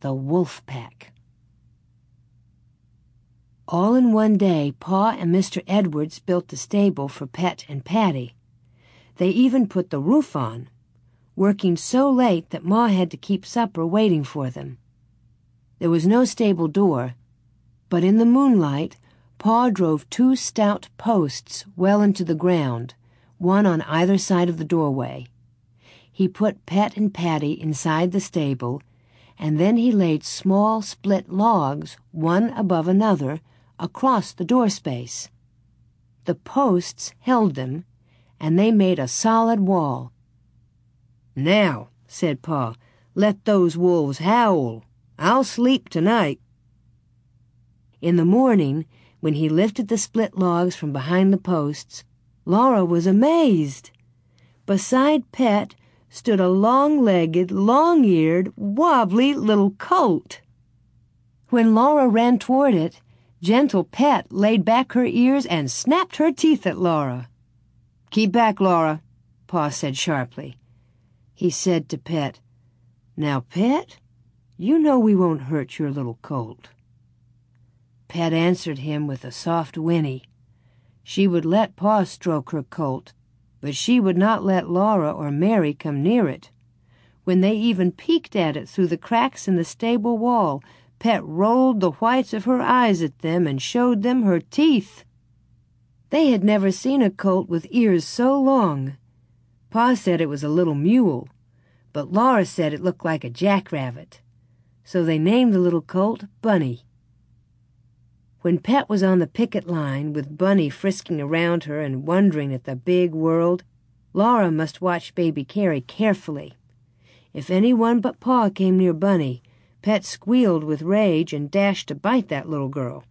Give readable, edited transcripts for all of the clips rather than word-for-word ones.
the Wolf Pack. All in one day, Pa and Mr. Edwards built the stable for Pet and Patty. They even put the roof on, working so late that Ma had to keep supper waiting for them. There was no stable door, but in the moonlight, Pa drove 2 stout posts well into the ground, one on either side of the doorway. He put Pet and Patty inside the stable, and then he laid small split logs, one above another, across the door space. The posts held them, and they made a solid wall. "Now," said Pa, "let those wolves howl. I'll sleep tonight." In the morning, when he lifted the split logs from behind the posts, Laura was amazed. Beside Pet stood a long-legged, long-eared, wobbly little colt. When Laura ran toward it, gentle Pet laid back her ears and snapped her teeth at Laura. "Keep back, Laura," Pa said sharply. He said to Pet, "Now, Pet, you know we won't hurt your little colt." Pet answered him with a soft whinny. She would let Pa stroke her colt, but she would not let Laura or Mary come near it. When they even peeked at it through the cracks in the stable wall, Pet rolled the whites of her eyes at them and showed them her teeth. They had never seen a colt with ears so long. Pa said it was a little mule, but Laura said it looked like a jackrabbit. So they named the little colt Bunny. When Pet was on the picket line, with Bunny frisking around her and wondering at the big world, Laura must watch baby Carrie carefully. If anyone but Pa came near Bunny, Pet squealed with rage and dashed to bite that little girl.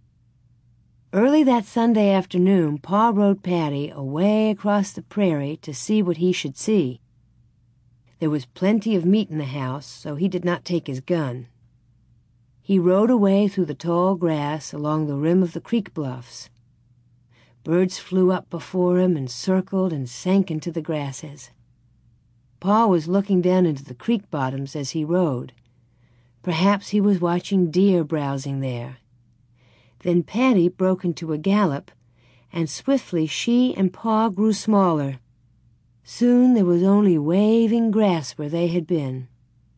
Early that Sunday afternoon, Pa rode Patty away across the prairie to see what he should see. There was plenty of meat in the house, so he did not take his gun. He rode away through the tall grass along the rim of the creek bluffs. Birds flew up before him and circled and sank into the grasses. Pa was looking down into the creek bottoms as he rode. Perhaps he was watching deer browsing there. Then Patty broke into a gallop, and swiftly she and Pa grew smaller. Soon there was only waving grass where they had been.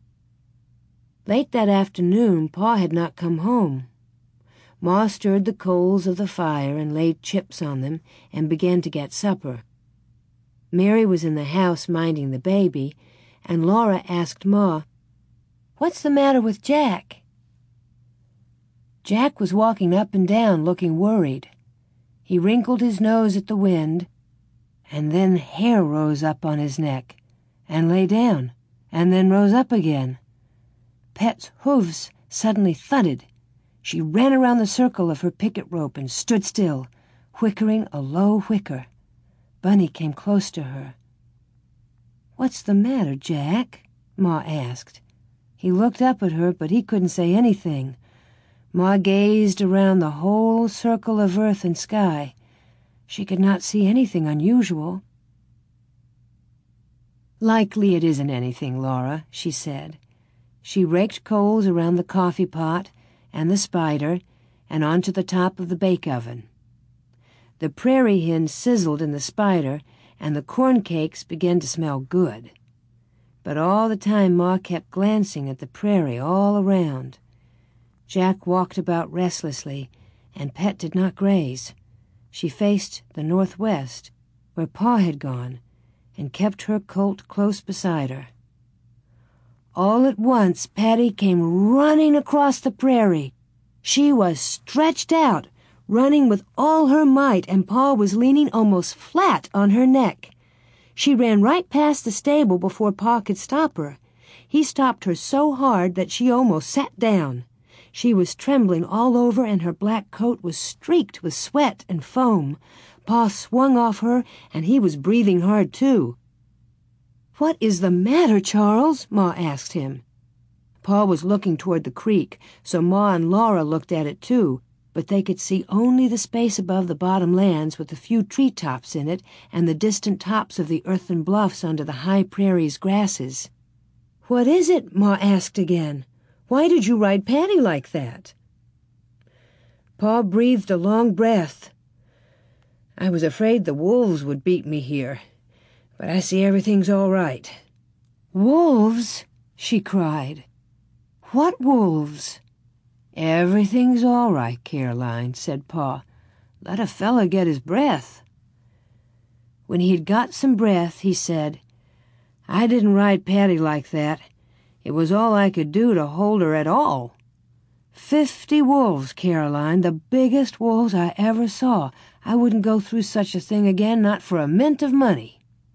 Late that afternoon, Pa had not come home. Ma stirred the coals of the fire and laid chips on them and began to get supper. Mary was in the house minding the baby, and Laura asked Ma, "What's the matter with Jack?" Jack was walking up and down looking worried. He wrinkled his nose at the wind, and then hair rose up on his neck, and lay down, and then rose up again. Pet's hoofs suddenly thudded. She ran around the circle of her picket rope and stood still, whickering a low whicker. Bunny came close to her. "What's the matter, Jack?" Ma asked. He looked up at her, but he couldn't say anything. Ma gazed around the whole circle of earth and sky. She could not see anything unusual. "Likely it isn't anything, Laura," she said. She raked coals around the coffee pot and the spider and onto the top of the bake oven. The prairie hen sizzled in the spider, and the corn cakes began to smell good. But all the time Ma kept glancing at the prairie all around. Jack walked about restlessly, and Pet did not graze. She faced the northwest, where Pa had gone, and kept her colt close beside her. All at once, Patty came running across the prairie. She was stretched out, running with all her might, and Pa was leaning almost flat on her neck. She ran right past the stable before Pa could stop her. He stopped her so hard that she almost sat down. She was trembling all over, and her black coat was streaked with sweat and foam. Pa swung off her, and he was breathing hard, too. "What is the matter, Charles?" Ma asked him. Pa was looking toward the creek, so Ma and Laura looked at it, too, but they could see only the space above the bottom lands with a few treetops in it and the distant tops of the earthen bluffs under the high prairie's grasses. "What is it?" Ma asked again. Why did you ride Patty like that?" Pa breathed a long breath. "I was afraid the wolves would beat me here, but I see everything's all right." "Wolves?" she cried. "What wolves?" "Everything's all right, Caroline," said Pa. "Let a fella get his breath." When he had got some breath, he said, "I didn't ride Patty like that. It was all I could do to hold her at all. 50 wolves, Caroline, the biggest wolves I ever saw. I wouldn't go through such a thing again, not for a mint of money."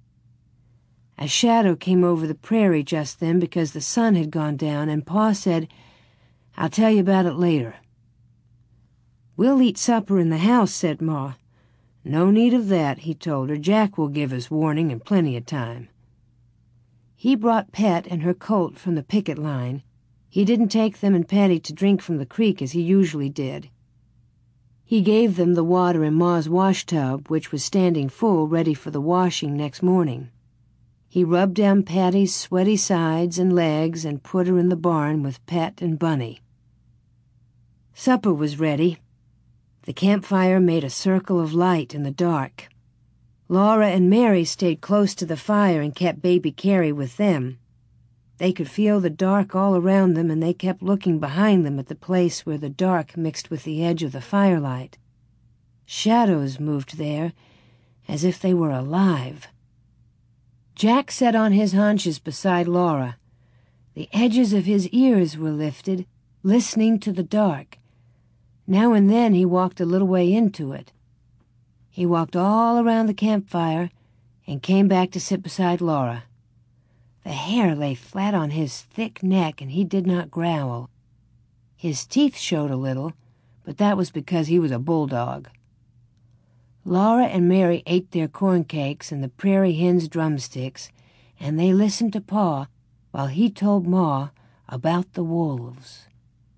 A shadow came over the prairie just then because the sun had gone down, and Pa said, "I'll tell you about it later." "We'll eat supper in the house," said Ma. "No need of that," he told her. "Jack will give us warning in plenty of time." He brought Pet and her colt from the picket line. He didn't take them and Patty to drink from the creek as he usually did. He gave them the water in Ma's wash tub, which was standing full, ready for the washing next morning. He rubbed down Patty's sweaty sides and legs and put her in the barn with Pet and Bunny. Supper was ready. The campfire made a circle of light in the dark. Laura and Mary stayed close to the fire and kept baby Carrie with them. They could feel the dark all around them, and they kept looking behind them at the place where the dark mixed with the edge of the firelight. Shadows moved there, as if they were alive. Jack sat on his haunches beside Laura. The edges of his ears were lifted, listening to the dark. Now and then he walked a little way into it. He walked all around the campfire and came back to sit beside Laura. The hair lay flat on his thick neck, and he did not growl. His teeth showed a little, but that was because he was a bulldog. Laura and Mary ate their corn cakes and the prairie hen's drumsticks, and they listened to Pa while he told Ma about the wolves.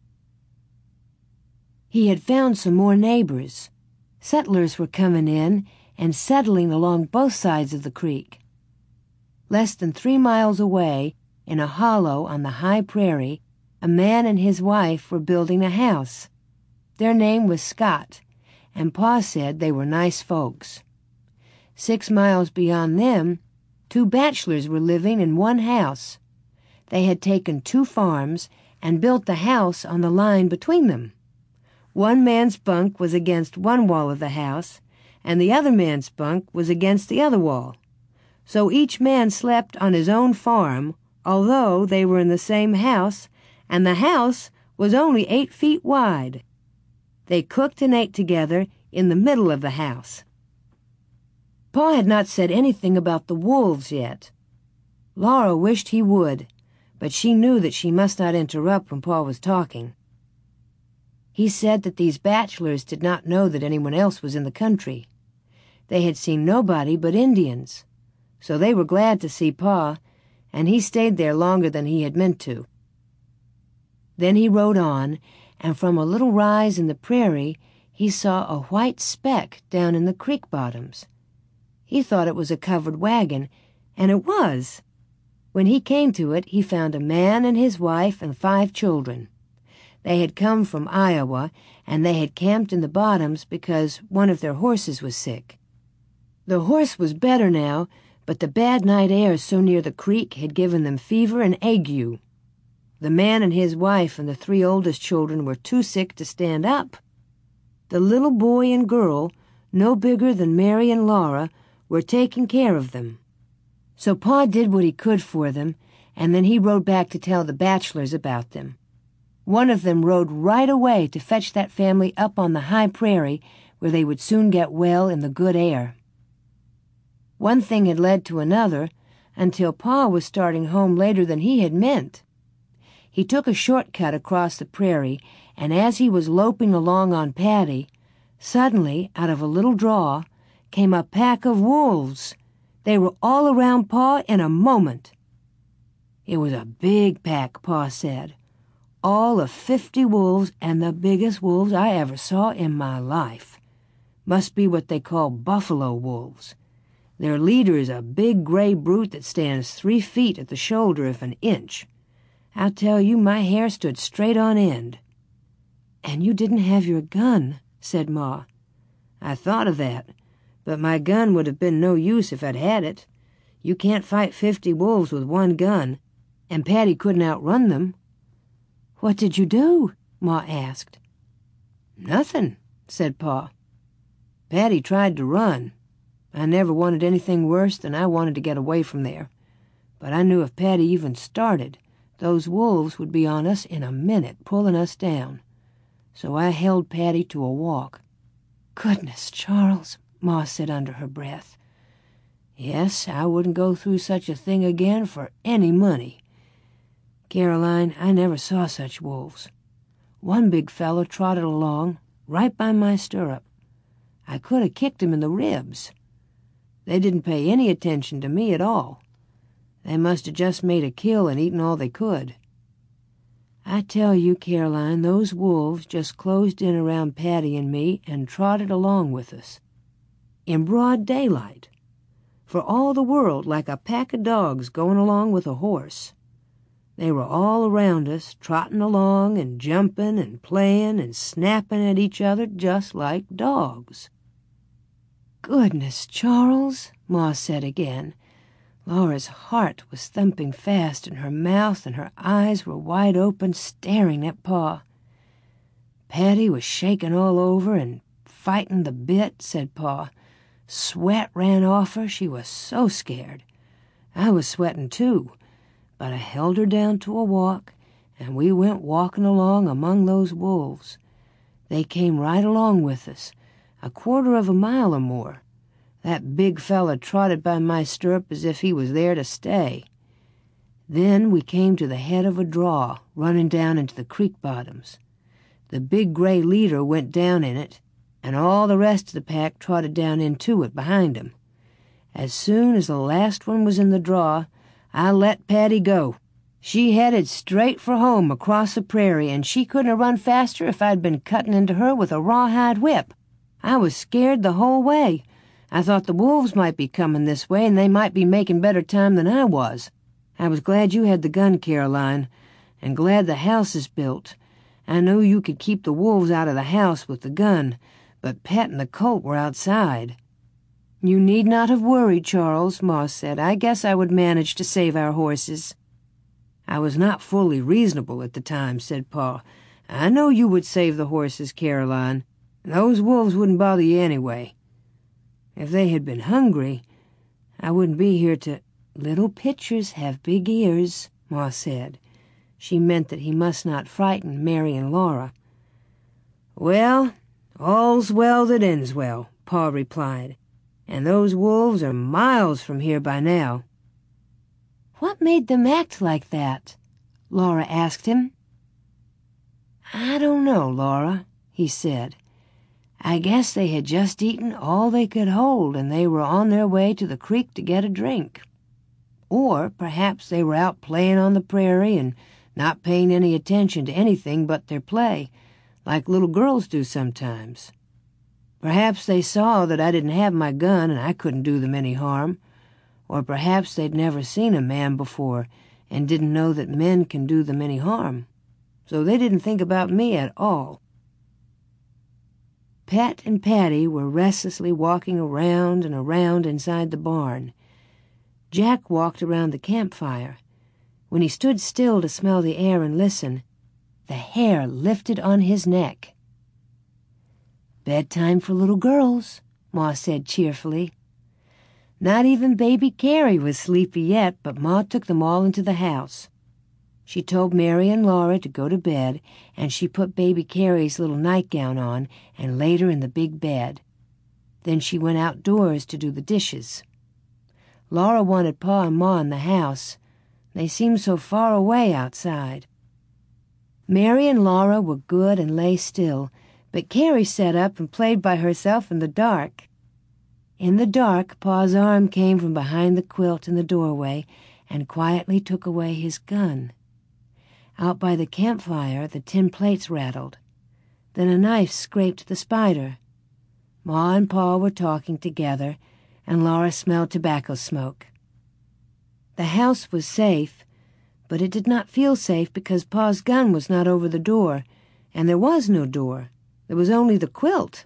He had found some more neighbors. Settlers were coming in and settling along both sides of the creek. Less than 3 miles away, in a hollow on the high prairie, a man and his wife were building a house. Their name was Scott, and Pa said they were nice folks. 6 miles beyond them, 2 bachelors were living in one house. They had taken 2 farms and built the house on the line between them. One man's bunk was against one wall of the house, and the other man's bunk was against the other wall. So each man slept on his own farm, although they were in the same house, and the house was only 8 feet wide. They cooked and ate together in the middle of the house. Pa had not said anything about the wolves yet. Laura wished he would, but she knew that she must not interrupt when Pa was talking. He said that these bachelors did not know that anyone else was in the country. They had seen nobody but Indians, so they were glad to see Pa, and he stayed there longer than he had meant to. Then he rode on, and from a little rise in the prairie he saw a white speck down in the creek bottoms. He thought it was a covered wagon, and it was. When he came to it, he found a man and his wife and 5 children. They had come from Iowa, and they had camped in the bottoms because one of their horses was sick. The horse was better now, but the bad night air so near the creek had given them fever and ague. The man and his wife and the 3 oldest children were too sick to stand up. The little boy and girl, no bigger than Mary and Laura, were taking care of them. So Pa did what he could for them, and then he rode back to tell the bachelors about them. One of them rode right away to fetch that family up on the high prairie where they would soon get well in the good air. One thing had led to another until Pa was starting home later than he had meant. He took a shortcut across the prairie, and as he was loping along on Patty, suddenly, out of a little draw, came a pack of wolves. They were all around Pa in a moment. It was a big pack, Pa said. All of 50 wolves, and the biggest wolves I ever saw in my life. Must be what they call buffalo wolves. Their leader is a big gray brute that stands 3 feet at the shoulder if an inch. I'll tell you, my hair stood straight on end." "And you didn't have your gun," said Ma. "I thought of that, but my gun would have been no use if I'd had it. You can't fight 50 wolves with one gun, and Patty couldn't outrun them." "What did you do?" Ma asked. "Nothing," said Pa. "Patty tried to run. I never wanted anything worse than I wanted to get away from there. But I knew if Patty even started, those wolves would be on us in a minute, pulling us down. So I held Patty to a walk." "Goodness, Charles," Ma said under her breath. "Yes, I wouldn't go through such a thing again for any money. Caroline, I never saw such wolves. One big fellow trotted along, right by my stirrup. I could have kicked him in the ribs. They didn't pay any attention to me at all. They must have just made a kill and eaten all they could. I tell you, Caroline, those wolves just closed in around Patty and me and trotted along with us. In broad daylight. For all the world like a pack of dogs going along with a horse. They were all around us, trotting along and jumping and playing and snapping at each other just like dogs." "Goodness, Charles," Ma said again. Laura's heart was thumping fast in her mouth, and her eyes were wide open, staring at Pa. "Patty was shaking all over and fighting the bit," said Pa. "Sweat ran off her, she was so scared. I was sweating too, but I held her down to a walk, and we went walking along among those wolves. They came right along with us, a quarter of a mile or more. That big fella trotted by my stirrup as if he was there to stay. Then we came to the head of a draw running down into the creek bottoms. The big gray leader went down in it, and all the rest of the pack trotted down into it behind him. As soon as the last one was in the draw, I let Patty go. She headed straight for home across the prairie, and she couldn't have run faster if I'd been cutting into her with a rawhide whip. I was scared the whole way. I thought the wolves might be coming this way, and they might be making better time than I was. I was glad you had the gun, Caroline, and glad the house is built. I knew you could keep the wolves out of the house with the gun, but Pet and the colt were outside." "You need not have worried, Charles," Ma said. "I guess I would manage to save our horses." "I was not fully reasonable at the time," said Pa. "I know you would save the horses, Caroline. Those wolves wouldn't bother you anyway. If they had been hungry, I wouldn't be here to—" "Little pitchers have big ears," Ma said. She meant that he must not frighten Mary and Laura. "Well, all's well that ends well," Pa replied. "And those wolves are miles from here by now." "What made them act like that?" Laura asked him. "I don't know, Laura," he said. "I guess they had just eaten all they could hold, and they were on their way to the creek to get a drink. Or perhaps they were out playing on the prairie and not paying any attention to anything but their play, like little girls do sometimes. Perhaps they saw that I didn't have my gun and I couldn't do them any harm. Or perhaps they'd never seen a man before and didn't know that men can do them any harm. So they didn't think about me at all." Pet and Patty were restlessly walking around and around inside the barn. Jack walked around the campfire. When he stood still to smell the air and listen, the hair lifted on his neck. "Bedtime for little girls," Ma said cheerfully. Not even baby Carrie was sleepy yet, but Ma took them all into the house. She told Mary and Laura to go to bed, and she put baby Carrie's little nightgown on and laid her in the big bed. Then she went outdoors to do the dishes. Laura wanted Pa and Ma in the house. They seemed so far away outside. Mary and Laura were good and lay still, but Carrie sat up and played by herself in the dark. In the dark, Pa's arm came from behind the quilt in the doorway and quietly took away his gun. Out by the campfire, the tin plates rattled. Then a knife scraped the spider. Ma and Pa were talking together, and Laura smelled tobacco smoke. The house was safe, But it did not feel safe because Pa's gun was not over the door, and there was no door. There was only the quilt.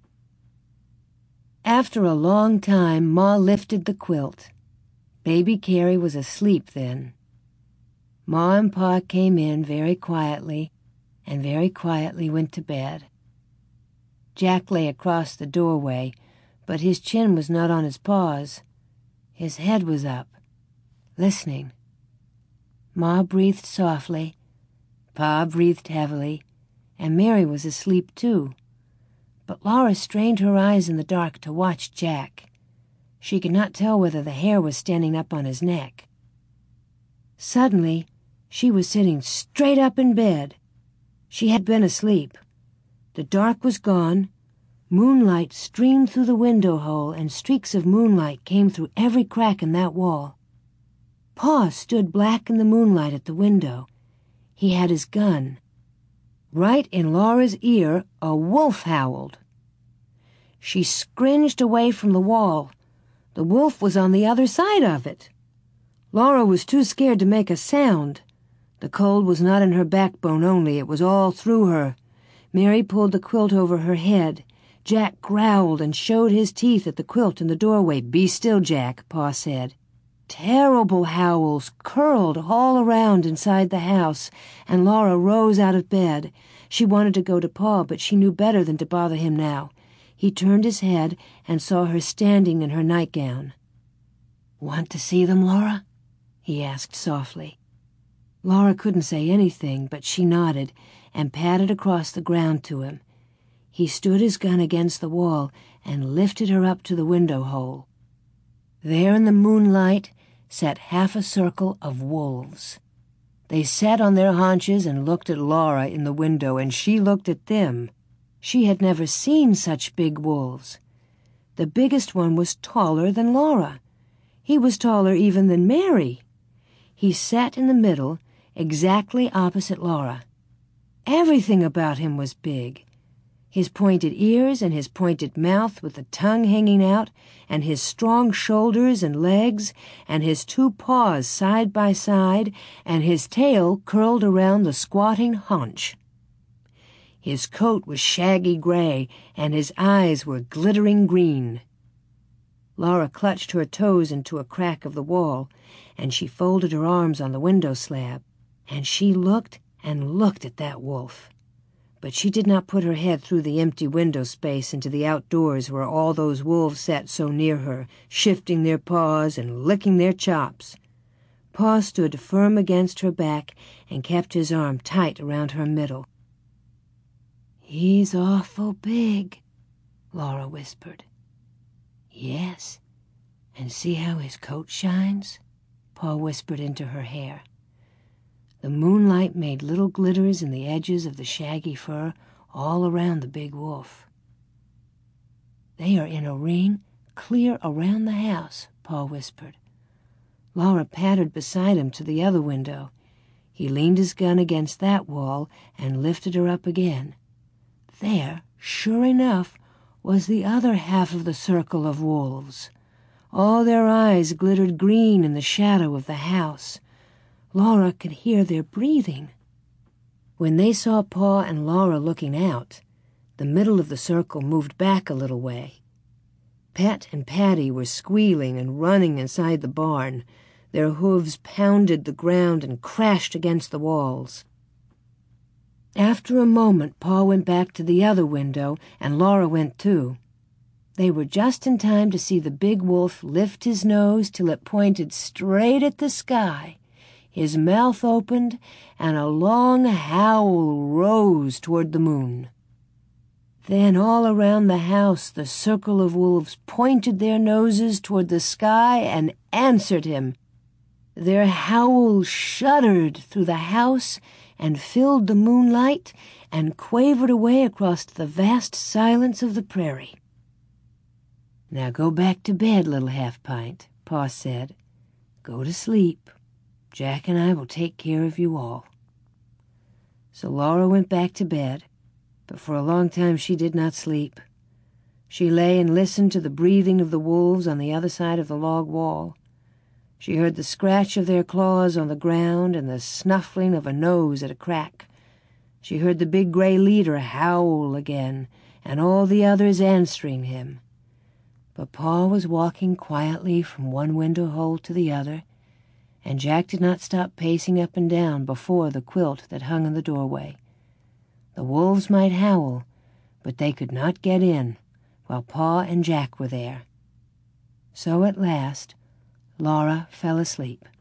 After a long time, Ma lifted the quilt. Baby Carrie was asleep then. Ma and Pa came in very quietly, and very quietly went to bed. Jack lay across the doorway, but his chin was not on his paws. His head was up, listening. Ma breathed softly, Pa breathed heavily, and Mary was asleep too. But Laura strained her eyes in the dark to watch Jack. She could not tell whether the hair was standing up on his neck. Suddenly, she was sitting straight up in bed. She had been asleep. The dark was gone. Moonlight streamed through the window hole, and streaks of moonlight came through every crack in that wall. Pa stood black in the moonlight at the window. He had his gun. Right in Laura's ear, a wolf howled. She scringed away from the wall. The wolf was on the other side of it. Laura was too scared to make a sound. The cold was not in her backbone only, it was all through her. Mary pulled the quilt over her head. Jack growled and showed his teeth at the quilt in the doorway. "Be still, Jack," Pa said. Terrible howls curled all around inside the house, and Laura rose out of bed. She wanted to go to Pa, but she knew better than to bother him now. He turned his head and saw her standing in her nightgown. "Want to see them, Laura?" he asked softly. Laura couldn't say anything, but she nodded and padded across the ground to him. He stood his gun against the wall and lifted her up to the window hole. There in the moonlight sat half a circle of wolves. They sat on their haunches and looked at Laura in the window, and she looked at them. She had never seen such big wolves. The biggest one was taller than Laura. He was taller even than Mary. He sat in the middle, exactly opposite Laura. Everything about him was big. His pointed ears and his pointed mouth with the tongue hanging out, and his strong shoulders and legs, and his two paws side by side, and his tail curled around the squatting haunch. His coat was shaggy gray, and his eyes were glittering green. Laura clutched her toes into a crack of the wall, and she folded her arms on the window slab, and she looked and looked at that wolf. But she did not put her head through the empty window space into the outdoors where all those wolves sat so near her, shifting their paws and licking their chops. Pa stood firm against her back and kept his arm tight around her middle. "He's awful big," Laura whispered. "Yes, and see how his coat shines?" Pa whispered into her hair. The moonlight made little glitters in the edges of the shaggy fur all around the big wolf. "They are in a ring clear around the house," Pa whispered. Laura pattered beside him to the other window. He leaned his gun against that wall and lifted her up again. There, sure enough, was the other half of the circle of wolves. All their eyes glittered green in the shadow of the house. Laura could hear their breathing. When they saw Pa and Laura looking out, the middle of the circle moved back a little way. Pet and Patty were squealing and running inside the barn. Their hooves pounded the ground and crashed against the walls. After a moment, Pa went back to the other window, and Laura went too. They were just in time to see the big wolf lift his nose till it pointed straight at the sky. His mouth opened, and a long howl rose toward the moon. Then all around the house the circle of wolves pointed their noses toward the sky and answered him. Their howl shuddered through the house and filled the moonlight and quavered away across the vast silence of the prairie. "Now go back to bed, little half-pint," Pa said. "Go to sleep. Jack and I will take care of you all." So Laura went back to bed, but for a long time she did not sleep. She lay and listened to the breathing of the wolves on the other side of the log wall. She heard the scratch of their claws on the ground and the snuffling of a nose at a crack. She heard the big gray leader howl again, and all the others answering him. But Pa was walking quietly from one window hole to the other, and Jack did not stop pacing up and down before the quilt that hung in the doorway. The wolves might howl, but they could not get in while Pa and Jack were there. So at last, Laura fell asleep.